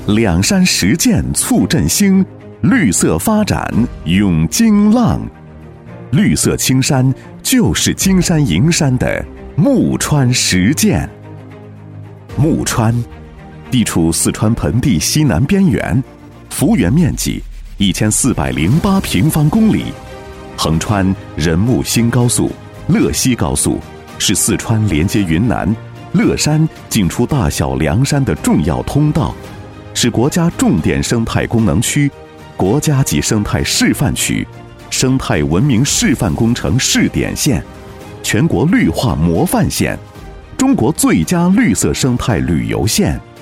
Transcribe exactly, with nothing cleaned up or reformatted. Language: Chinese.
两山实践促振兴，绿色发展涌金浪。绿色青山就是金山银山的木川实践。木川地处四川盆地西南边缘，幅员面积一千四百零八平方公里，横穿人木新高速、乐西高速，是四川连接云南、乐山进出大小凉山的重要通道，是国家重点生态功能区、国家级生态示范区、生态文明示范工程试点县、全国绿化模范县、中国最佳绿色生态旅游县。